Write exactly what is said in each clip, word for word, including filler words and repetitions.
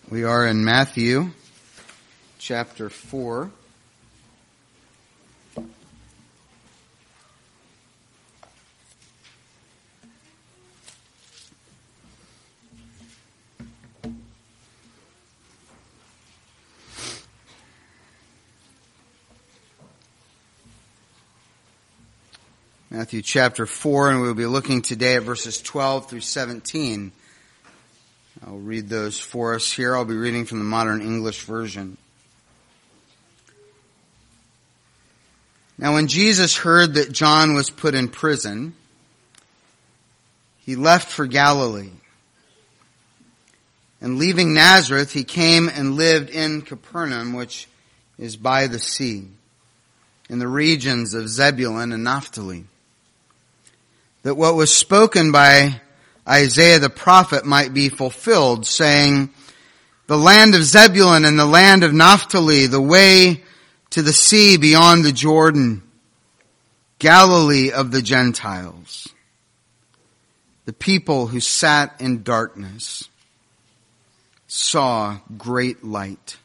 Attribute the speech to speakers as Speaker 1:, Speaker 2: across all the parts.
Speaker 1: We are in Matthew chapter four. Matthew chapter four, and we'll be looking today at verses twelve through seventeen. I'll read those for us here. I'll be reading from the Modern English Version. Now when Jesus heard that John was put in prison, he left for Galilee. And leaving Nazareth, he came and lived in Capernaum, which is by the sea, in the regions of Zebulun and Naphtali, that what was spoken by Isaiah the prophet might be fulfilled, saying, the land of Zebulun and the land of Naphtali, the way to the sea beyond the Jordan, Galilee of the Gentiles. The people who sat in darkness saw great light.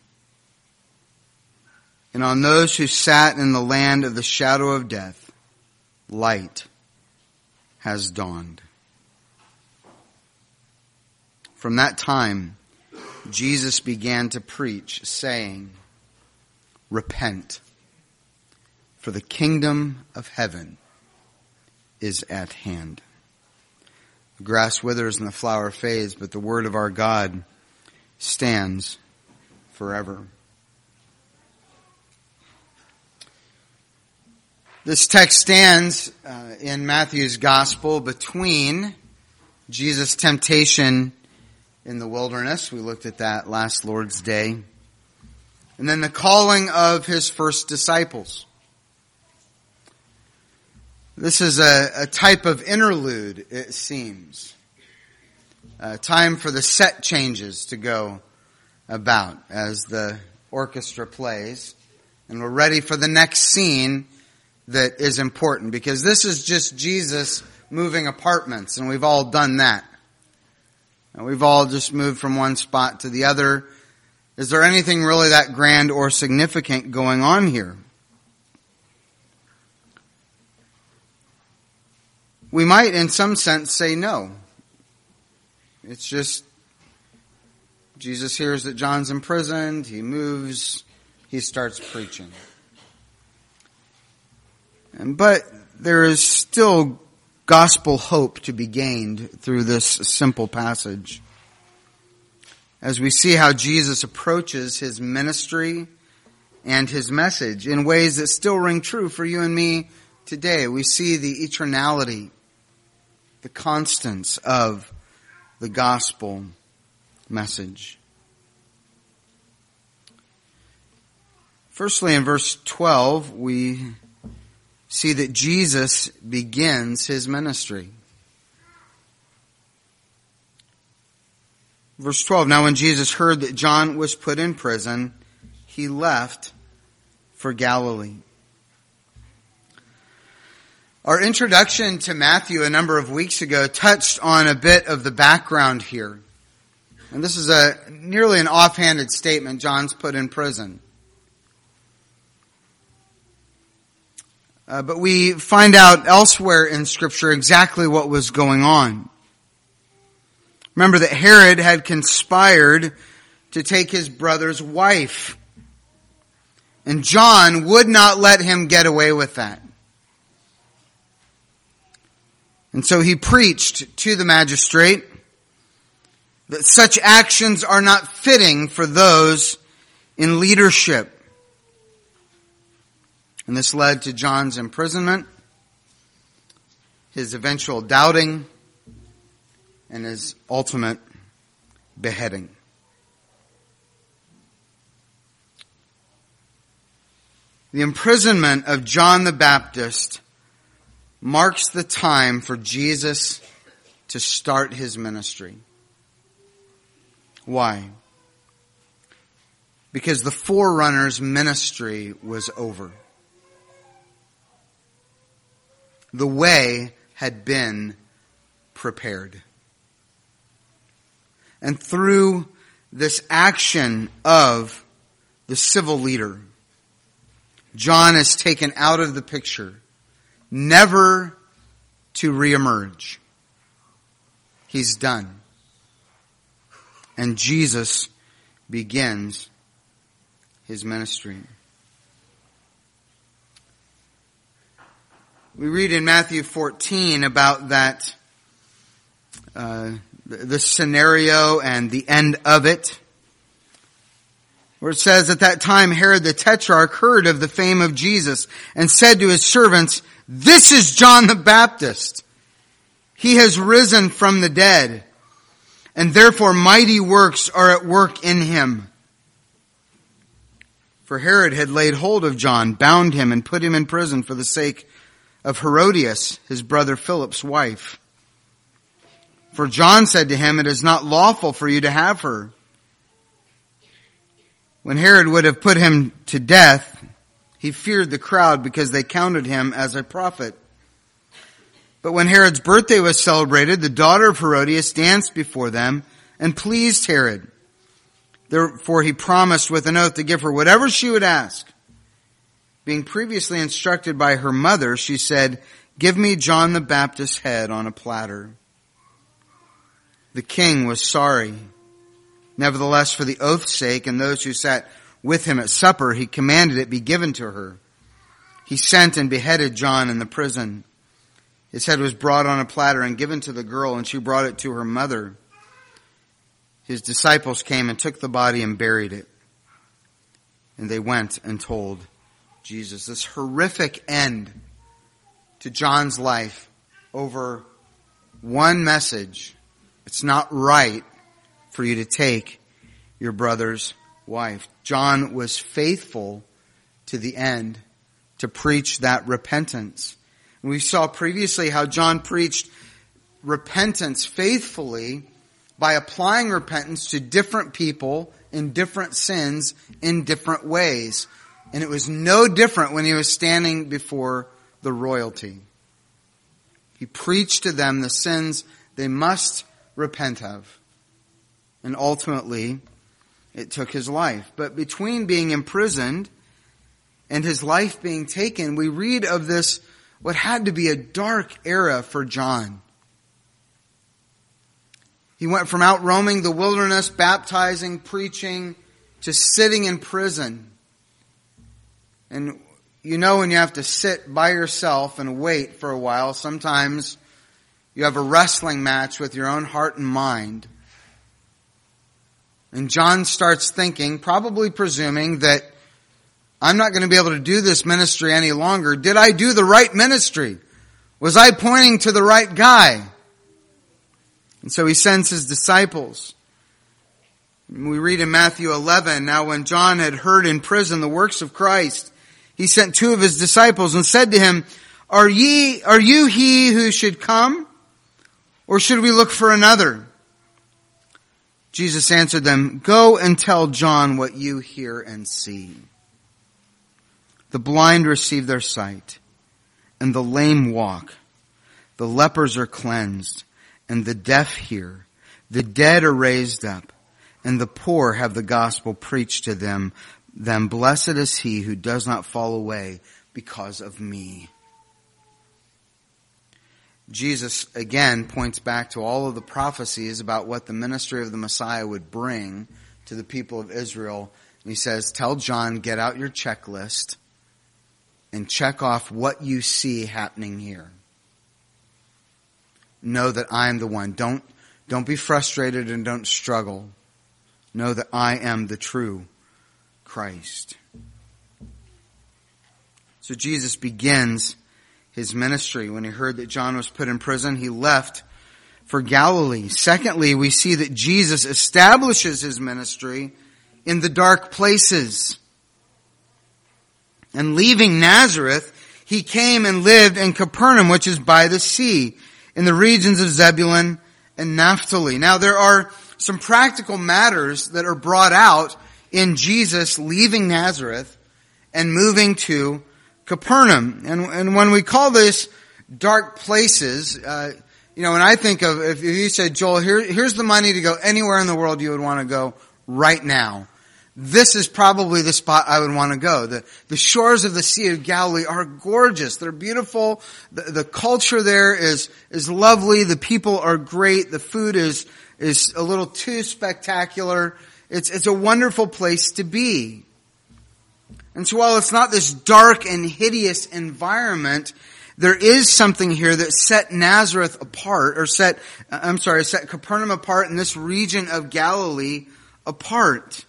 Speaker 1: And on those who sat in the land of the shadow of death, light has dawned. From that time, Jesus began to preach, saying, repent, for the kingdom of heaven is at hand. The grass withers and the flower fades, but the word of our God stands forever. This text stands uh, in Matthew's gospel between Jesus' temptation in the wilderness. We looked at that last Lord's Day. And then the calling of his first disciples. This is a, a type of interlude, it seems. A time for the set changes to go about as the orchestra plays. And we're ready for the next scene that is important, because this is just Jesus moving apartments, and we've all done that. And we've all just moved from one spot to the other. Is there anything really that grand or significant going on here? We might, in some sense, say no. It's just Jesus hears that John's imprisoned, he moves, he starts preaching. But there is still gospel hope to be gained through this simple passage, as we see how Jesus approaches his ministry and his message in ways that still ring true for you and me today. We see the eternality, the constants of the gospel message. Firstly, in verse twelve, we see that Jesus begins his ministry. Verse twelve, now when Jesus heard that John was put in prison, he left for Galilee. Our introduction to Matthew a number of weeks ago touched on a bit of the background here. And this is a nearly an offhanded statement, John's put in prison. Uh, but we find out elsewhere in Scripture exactly what was going on. Remember that Herod had conspired to take his brother's wife. And John would not let him get away with that. And so he preached to the magistrate that such actions are not fitting for those in leadership. And this led to John's imprisonment, his eventual doubting, and his ultimate beheading. The imprisonment of John the Baptist marks the time for Jesus to start his ministry. Why? Because the forerunner's ministry was over. The way had been prepared. And through this action of the civil leader. John is taken out of the picture, never to reemerge. He's done. And Jesus begins his ministry. We read in Matthew fourteen about that, uh, the scenario and the end of it, where it says, at that time Herod the Tetrarch heard of the fame of Jesus and said to his servants, "This is John the Baptist. He has risen from the dead, and therefore mighty works are at work in him." For Herod had laid hold of John, bound him, and put him in prison for the sake of Herodias, his brother Philip's wife. For John said to him, "It is not lawful for you to have her." When Herod would have put him to death, he feared the crowd because they counted him as a prophet. But when Herod's birthday was celebrated, the daughter of Herodias danced before them and pleased Herod. Therefore he promised with an oath to give her whatever she would ask. Being previously instructed by her mother, she said, "Give me John the Baptist's head on a platter." The king was sorry. Nevertheless, for the oath's sake and those who sat with him at supper, he commanded it be given to her. He sent and beheaded John in the prison. His head was brought on a platter and given to the girl, and she brought it to her mother. His disciples came and took the body and buried it. And they went and told Jesus. This horrific end to John's life over one message. It's not right for you to take your brother's wife. John was faithful to the end to preach that repentance. And we saw previously how John preached repentance faithfully by applying repentance to different people in different sins in different ways. And it was no different when he was standing before the royalty. He preached to them the sins they must repent of. And ultimately, it took his life. But between being imprisoned and his life being taken, we read of this, what had to be a dark era for John. He went from out roaming the wilderness, baptizing, preaching, to sitting in prison. And you know when you have to sit by yourself and wait for a while, sometimes you have a wrestling match with your own heart and mind. And John starts thinking, probably presuming that I'm not going to be able to do this ministry any longer. Did I do the right ministry? Was I pointing to the right guy? And so he sends his disciples. We read in Matthew eleven, "Now when John had heard in prison the works of Christ, he sent two of his disciples and said to him, Are ye, are you he who should come? Or should we look for another?" Jesus answered them, "Go and tell John what you hear and see. The blind receive their sight, and the lame walk. The lepers are cleansed, and the deaf hear. The dead are raised up, and the poor have the gospel preached to them. Then blessed is he who does not fall away because of me." Jesus again points back to all of the prophecies about what the ministry of the Messiah would bring to the people of Israel. And he says, tell John, get out your checklist and check off what you see happening here. Know that I am the one. Don't, don't be frustrated and don't struggle. Know that I am the true Christ. So Jesus begins his ministry. When he heard that John was put in prison, he left for Galilee. Secondly, we see that Jesus establishes his ministry in the dark places. And leaving Nazareth, he came and lived in Capernaum, which is by the sea, in the regions of Zebulun and Naphtali. Now, there are some practical matters that are brought out in Jesus leaving Nazareth and moving to Capernaum. And, and when we call this dark places, uh, you know, when I think of, if you said, Joel, here, here's the money to go anywhere in the world you would want to go right now, this is probably the spot I would want to go. The, the shores of the Sea of Galilee are gorgeous. They're beautiful. The, the culture there is, is lovely. The people are great. The food is, is a little too spectacular. It's, it's a wonderful place to be. And so while it's not this dark and hideous environment, there is something here that set Nazareth apart, or set, I'm sorry, set Capernaum apart, in this region of Galilee apart.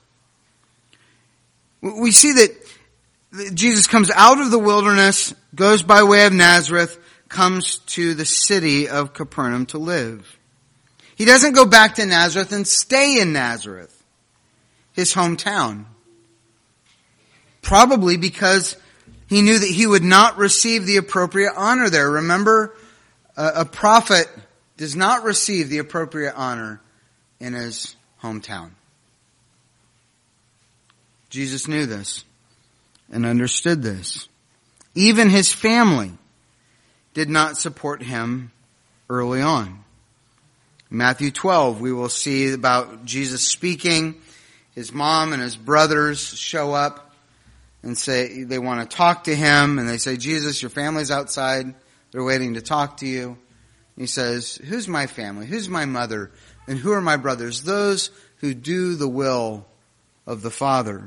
Speaker 1: We see that Jesus comes out of the wilderness, goes by way of Nazareth, comes to the city of Capernaum to live. He doesn't go back to Nazareth and stay in Nazareth, his hometown. Probably because he knew that he would not receive the appropriate honor there. Remember, a prophet does not receive the appropriate honor in his hometown. Jesus knew this and understood this. Even his family did not support him early on. In Matthew twelve, we will see about Jesus speaking. His mom and his brothers show up and say they want to talk to him, and they say, Jesus, your family's outside. They're waiting to talk to you. He says, who's my family? Who's my mother? And who are my brothers? Those who do the will of the Father.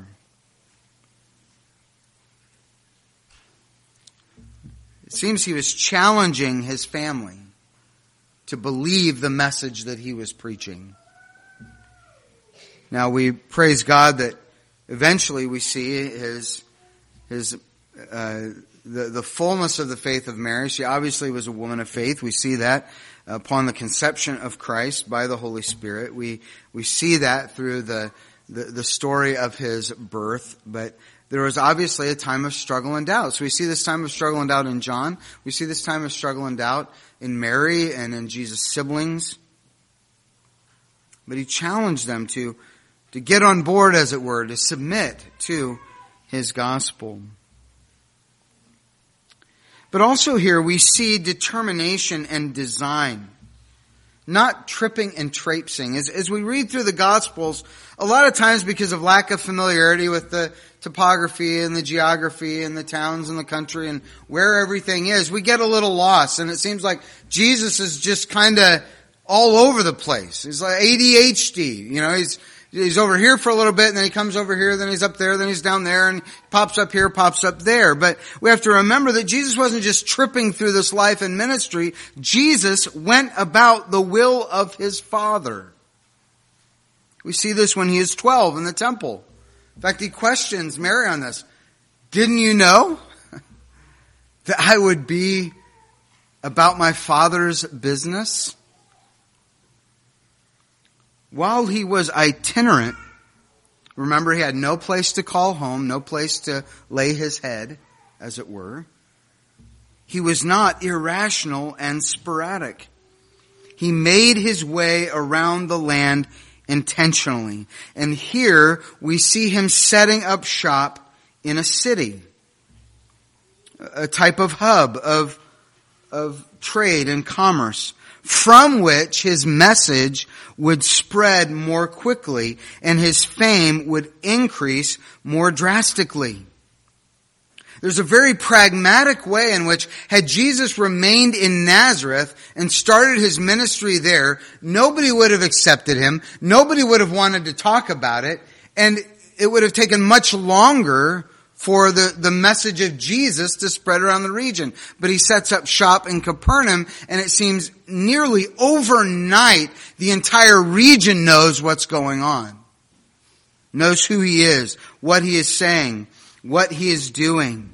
Speaker 1: It seems he was challenging his family to believe the message that he was preaching. Now we praise God that eventually we see his, his, uh, the, the fullness of the faith of Mary. She obviously was a woman of faith. We see that upon the conception of Christ by the Holy Spirit. We, we see that through the, the, the story of his birth, but there was obviously a time of struggle and doubt. So we see this time of struggle and doubt in John. We see this time of struggle and doubt in Mary and in Jesus' siblings. But he challenged them to, to get on board, as it were, to submit to his gospel. But also here we see determination and design. Not tripping and traipsing. As, as we read through the Gospels, a lot of times because of lack of familiarity with the topography and the geography and the towns and the country and where everything is, we get a little lost. And it seems like Jesus is just kind of all over the place. He's like A D H D. You know, he's he's over here for a little bit, and then he comes over here, then he's up there, then he's down there, and pops up here, pops up there. But we have to remember that Jesus wasn't just tripping through this life and ministry. Jesus went about the will of his Father. We see this when he is twelve in the temple. In fact, he questions Mary on this. Didn't you know that I would be about my Father's business? While he was itinerant, remember he had no place to call home, no place to lay his head, as it were. He was not irrational and sporadic. He made his way around the land intentionally. And here we see him setting up shop in a city, a type of hub of, of trade and commerce, from which his message would spread more quickly and his fame would increase more drastically. There's a very pragmatic way in which, had Jesus remained in Nazareth and started his ministry there, nobody would have accepted him, nobody would have wanted to talk about it, and it would have taken much longer for the, the message of Jesus to spread around the region. But he sets up shop in Capernaum, and it seems nearly overnight the entire region knows what's going on. Knows who he is, what he is saying, what he is doing.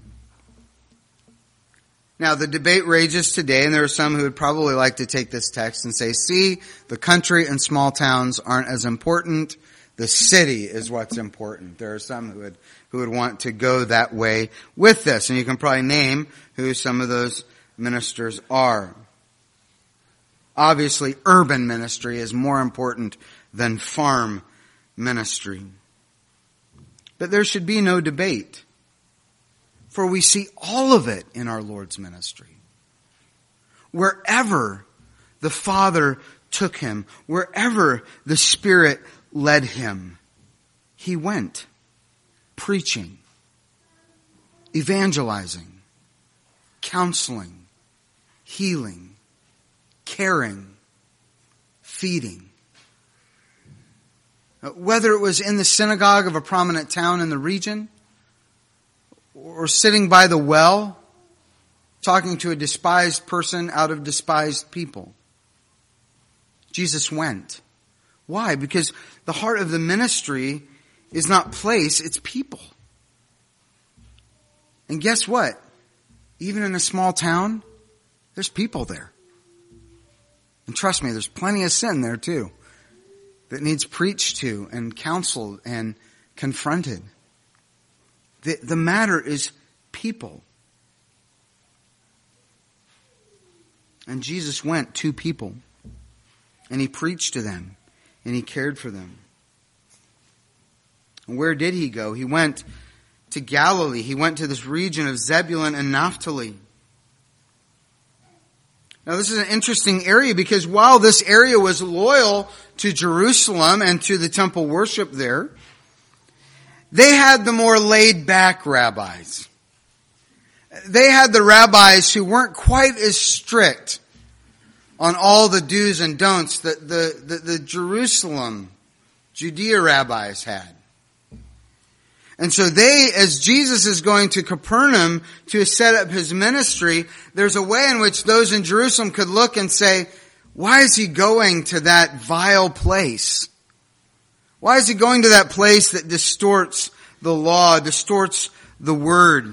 Speaker 1: Now, the debate rages today, and there are some who would probably like to take this text and say, see, the country and small towns aren't as important. The city is what's important. There are some who would, who would want to go that way with this. And you can probably name who some of those ministers are. Obviously, urban ministry is more important than farm ministry. But there should be no debate. For we see all of it in our Lord's ministry. Wherever the Father took him, wherever the Spirit led him, He went preaching, evangelizing, counseling, healing, caring, feeding. Whether it was in the synagogue of a prominent town in the region, or sitting by the well, talking to a despised person out of despised people, Jesus went. Why? Because the heart of the ministry is not place, it's people. And guess what? Even in a small town, there's people there. And trust me, there's plenty of sin there too that needs preached to and counseled and confronted. The, the matter is people. And Jesus went to people. And he preached to them. And he cared for them. And where did he go? He went to Galilee. He went to this region of Zebulun and Naphtali. Now this is an interesting area because while this area was loyal to Jerusalem and to the temple worship there, they had the more laid back rabbis. They had the rabbis who weren't quite as strict on all the do's and don'ts that the, the, the Jerusalem, Judea rabbis had. And so they, as Jesus is going to Capernaum to set up his ministry, there's a way in which those in Jerusalem could look and say, why is he going to that vile place? Why is he going to that place that distorts the law, distorts the word?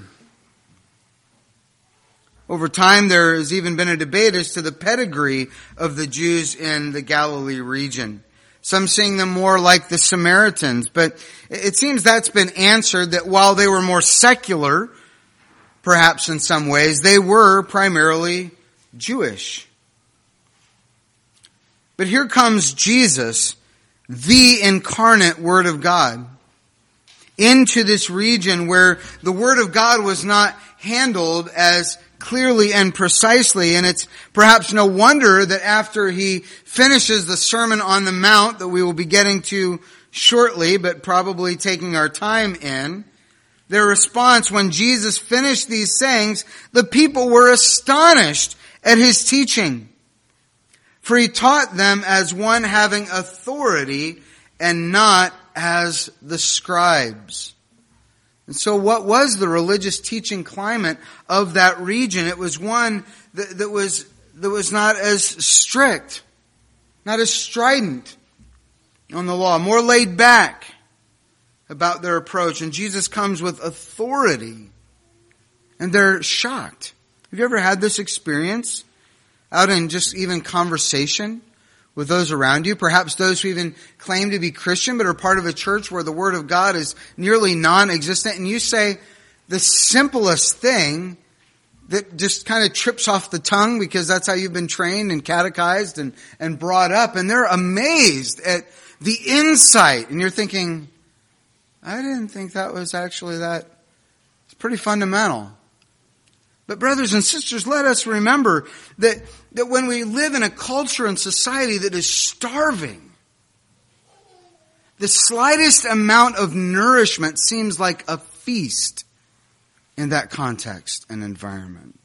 Speaker 1: Over time, there has even been a debate as to the pedigree of the Jews in the Galilee region. Some seeing them more like the Samaritans, but it seems that's been answered that while they were more secular, perhaps in some ways, they were primarily Jewish. But here comes Jesus, the incarnate Word of God, into this region where the Word of God was not handled as clearly and precisely, and it's perhaps no wonder that after he finishes the Sermon on the Mount that we will be getting to shortly, but probably taking our time in, their response when Jesus finished these sayings, the people were astonished at his teaching. For he taught them as one having authority and not as the scribes. And so what was the religious teaching climate of that region? It was one that, that was that was not as strict, not as strident on the law, more laid back about their approach. And Jesus comes with authority. And they're shocked. Have you ever had this experience out in just even conversation with those around you? Perhaps those who even claim to be Christian but are part of a church where the Word of God is nearly non-existent. And you say the simplest thing that just kind of trips off the tongue because that's how you've been trained and catechized and, and brought up. And they're amazed at the insight. And you're thinking, I didn't think that was actually that. It's pretty fundamental. But brothers and sisters, let us remember that, that when we live in a culture and society that is starving, the slightest amount of nourishment seems like a feast in that context and environment.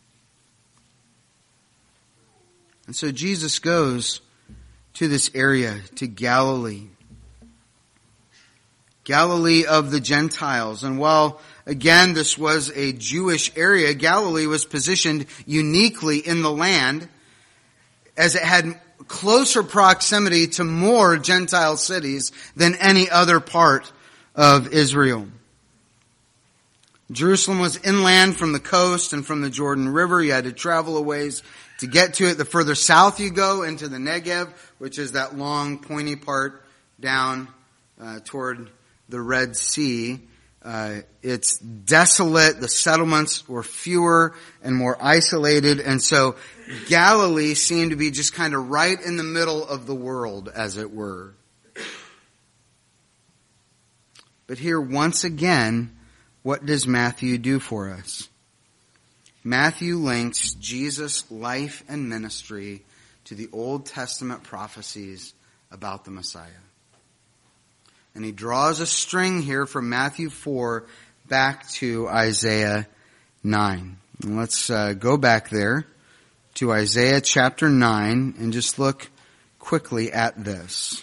Speaker 1: And so Jesus goes to this area, to Galilee. Galilee of the Gentiles. And while again, this was a Jewish area, Galilee was positioned uniquely in the land as it had closer proximity to more Gentile cities than any other part of Israel. Jerusalem was inland from the coast and from the Jordan River. You had to travel a ways to get to it. The further south you go into the Negev, which is that long pointy part down uh, toward the Red Sea, Uh, it's desolate. The settlements were fewer and more isolated. And so Galilee seemed to be just kind of right in the middle of the world, as it were. But here, once again, what does Matthew do for us? Matthew links Jesus' life and ministry to the Old Testament prophecies about the Messiah. And he draws a string here from Matthew four back to Isaiah nine. And let's uh, go back there to Isaiah chapter nine and just look quickly at this.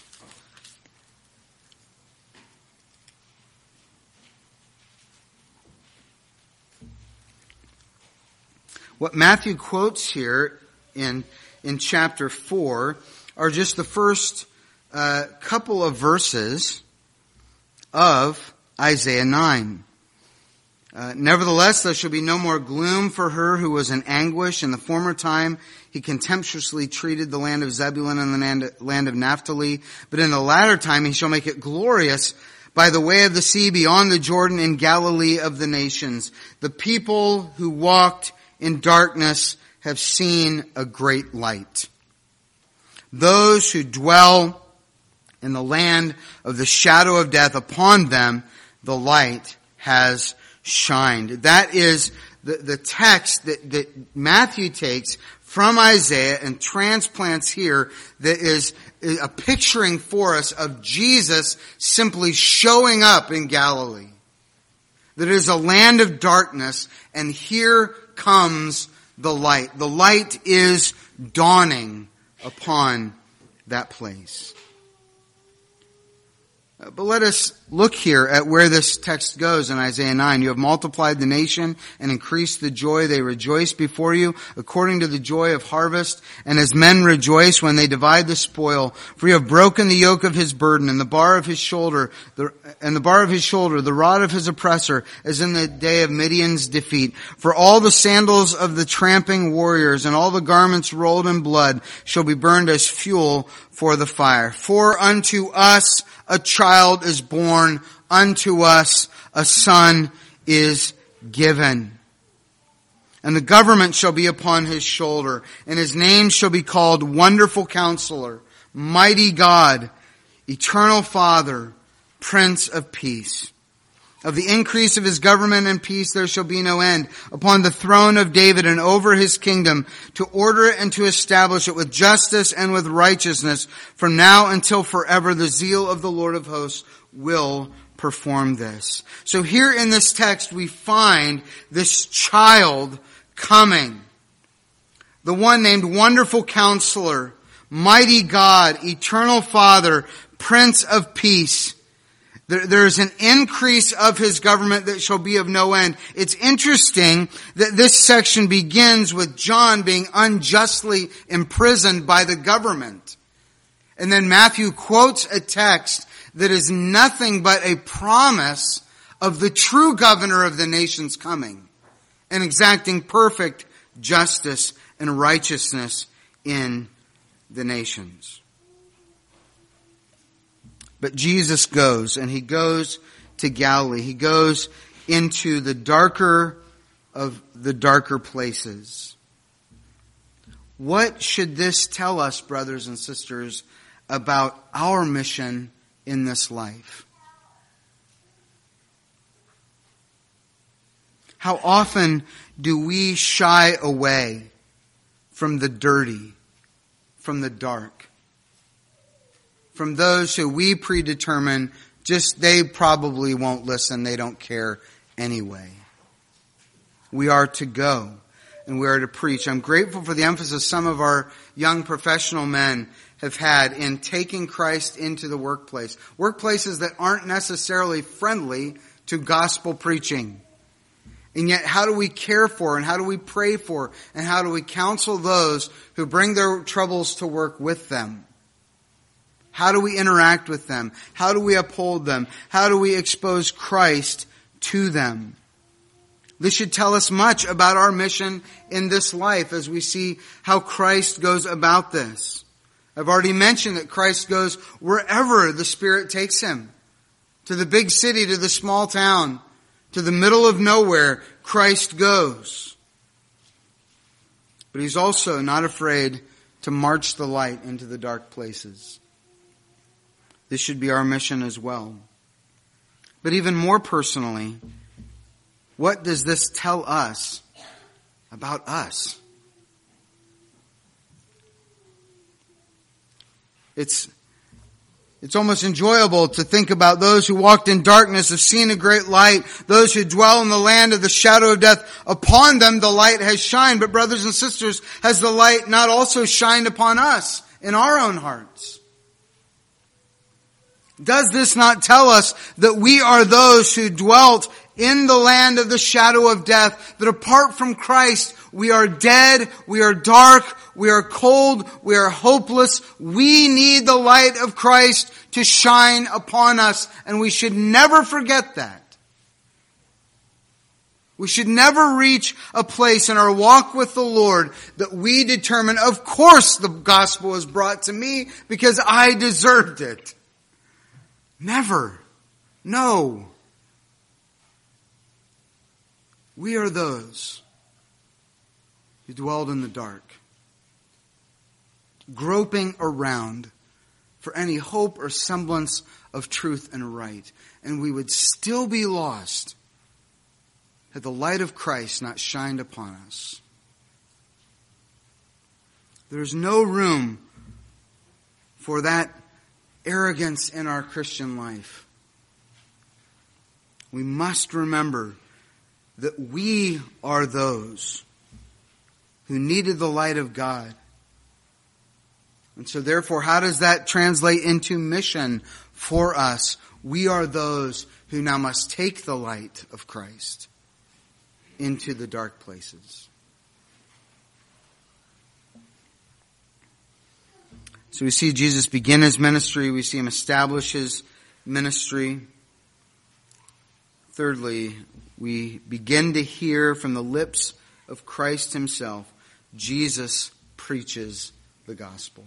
Speaker 1: What Matthew quotes here in, in chapter four are just the first uh, couple of verses of Isaiah nine. Uh, Nevertheless, there shall be no more gloom for her who was in anguish. In the former time, he contemptuously treated the land of Zebulun and the land, land of Naphtali. But in the latter time, he shall make it glorious by the way of the sea beyond the Jordan in Galilee of the nations. The people who walked in darkness have seen a great light. Those who dwell in the land of the shadow of death, upon them the light has shined. That is the, the text that, that Matthew takes from Isaiah and transplants here, that is a picturing for us of Jesus simply showing up in Galilee. That is a land of darkness, and here comes the light. The light is dawning upon that place. But let us look here at where this text goes in Isaiah nine. You have multiplied the nation and increased the joy. They rejoice before you according to the joy of harvest, and as men rejoice when they divide the spoil. For you have broken the yoke of his burden and the bar of his shoulder, the, and the bar of his shoulder, the rod of his oppressor, as in the day of Midian's defeat. For all the sandals of the tramping warriors and all the garments rolled in blood shall be burned as fuel for the fire. For unto us a child is born, unto us a son is given. And the government shall be upon his shoulder, and his name shall be called Wonderful Counselor, Mighty God, Eternal Father, Prince of Peace. Of the increase of his government and peace there shall be no end, upon the throne of David and over his kingdom, to order it and to establish it with justice and with righteousness from now until forever. The zeal of the Lord of hosts will perform this. So here in this text we find this child coming. The one named Wonderful Counselor, Mighty God, Eternal Father, Prince of Peace. There is an increase of his government that shall be of no end. It's interesting that this section begins with John being unjustly imprisoned by the government. And then Matthew quotes a text that is nothing but a promise of the true governor of the nations coming and exacting perfect justice and righteousness in the nations. But Jesus goes, and he goes to Galilee. He goes into the darker of the darker places. What should this tell us, brothers and sisters, about our mission in this life? How often do we shy away from the dirty, from the dark? From those who we predetermine, just they probably won't listen, they don't care anyway. We are to go and we are to preach. I'm grateful for the emphasis some of our young professional men have had in taking Christ into the workplace. Workplaces that aren't necessarily friendly to gospel preaching. And yet, how do we care for and how do we pray for and how do we counsel those who bring their troubles to work with them? How do we interact with them? How do we uphold them? How do we expose Christ to them? This should tell us much about our mission in this life as we see how Christ goes about this. I've already mentioned that Christ goes wherever the Spirit takes him. To the big city, to the small town, to the middle of nowhere, Christ goes. But he's also not afraid to march the light into the dark places. This should be our mission as well. But even more personally, what does this tell us about us? It's It's almost enjoyable to think about those who walked in darkness have seen a great light. Those who dwell in the land of the shadow of death, upon them the light has shined. But brothers and sisters, has the light not also shined upon us in our own hearts? Does this not tell us that we are those who dwelt in the land of the shadow of death, that apart from Christ, we are dead, we are dark, we are cold, we are hopeless. We need the light of Christ to shine upon us, and we should never forget that. We should never reach a place in our walk with the Lord that we determine, of course the gospel was brought to me because I deserved it. Never. No. We are those who dwelled in the dark, groping around for any hope or semblance of truth and right. And we would still be lost had the light of Christ not shined upon us. There's no room for that arrogance in our Christian life. We must remember that we are those who needed the light of God. And so therefore, how does that translate into mission for us? We are those who now must take the light of Christ into the dark places. So we see Jesus begin his ministry. We see him establish his ministry. Thirdly, we begin to hear from the lips of Christ himself, Jesus preaches the gospel.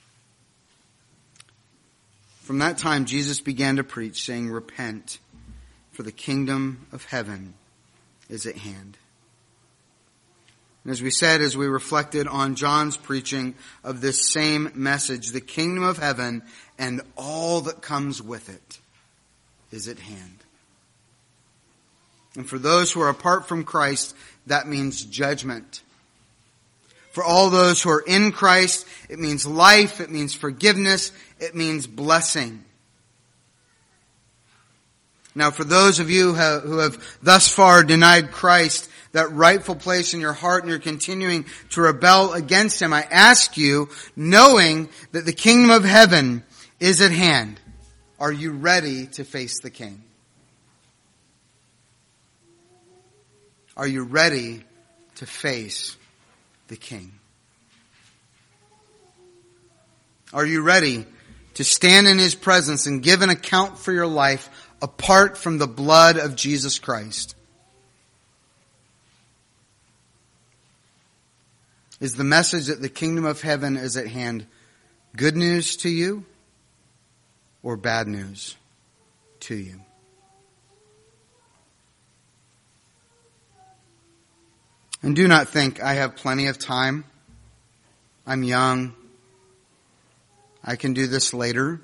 Speaker 1: From that time, Jesus began to preach, saying, "Repent, for the kingdom of heaven is at hand." And as we said, as we reflected on John's preaching of this same message, the kingdom of heaven and all that comes with it is at hand. And for those who are apart from Christ, that means judgment. For all those who are in Christ, it means life, it means forgiveness, it means blessing. Now, for those of you who have thus far denied Christ that rightful place in your heart and you're continuing to rebel against him, I ask you, knowing that the kingdom of heaven is at hand, are you ready to face the King? Are you ready to face the King? Are you ready to stand in his presence and give an account for your life apart from the blood of Jesus Christ? Is the message that the kingdom of heaven is at hand good news to you or bad news to you? And do not think, I have plenty of time. I'm young. I can do this later.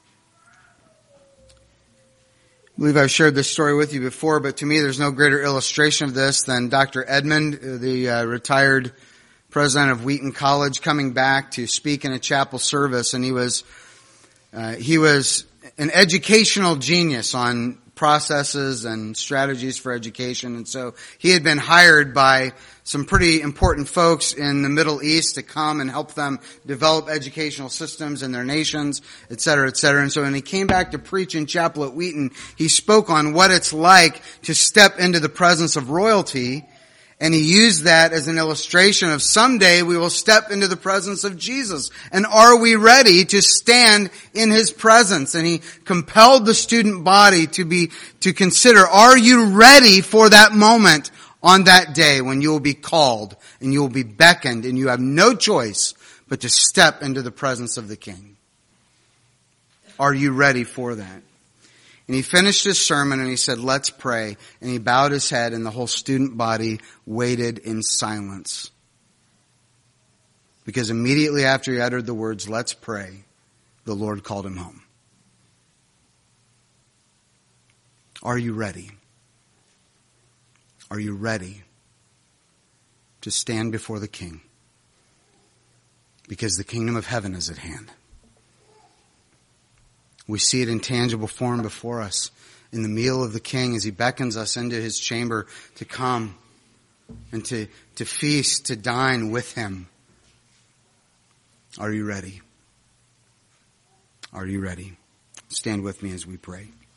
Speaker 1: I believe I've shared this story with you before, but to me there's no greater illustration of this than Doctor Edmond, the uh, retired president of Wheaton College, coming back to speak in a chapel service. And he was uh, he was an educational genius on processes and strategies for education. And so he had been hired by some pretty important folks in the Middle East to come and help them develop educational systems in their nations, et cetera, et cetera. And so when he came back to preach in chapel at Wheaton, he spoke on what it's like to step into the presence of royalty. And he used that as an illustration of someday we will step into the presence of Jesus. And are we ready to stand in his presence? And he compelled the student body to be, to consider, are you ready for that moment on that day when you will be called and you will be beckoned and you have no choice but to step into the presence of the King? Are you ready for that? And he finished his sermon and he said, let's pray. And he bowed his head and the whole student body waited in silence. Because immediately after he uttered the words, let's pray, the Lord called him home. Are you ready? Are you ready to stand before the King? Because the kingdom of heaven is at hand. We see it in tangible form before us in the meal of the King as he beckons us into his chamber to come and to, to feast, to dine with him. Are you ready? Are you ready? Stand with me as we pray.